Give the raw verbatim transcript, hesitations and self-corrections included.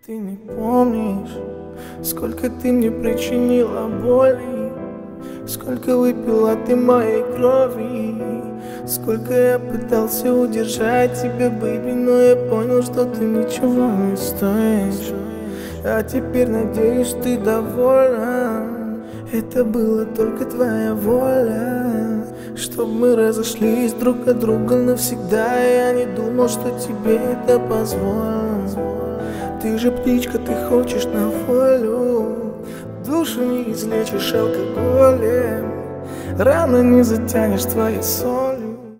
Ты не помнишь, сколько ты мне причинила боли, сколько выпила ты моей крови, сколько я пытался удержать тебя, бэйби, но я понял, что ты ничего не стоишь. А теперь, надеюсь, ты довольна. Это была только твоя воля, чтоб мы разошлись друг от друга навсегда. Я не думал, что тебе это позволено. Ты же птичка, ты хочешь на волю, душу не излечишь алкоголем, рано не затянешь твои сон.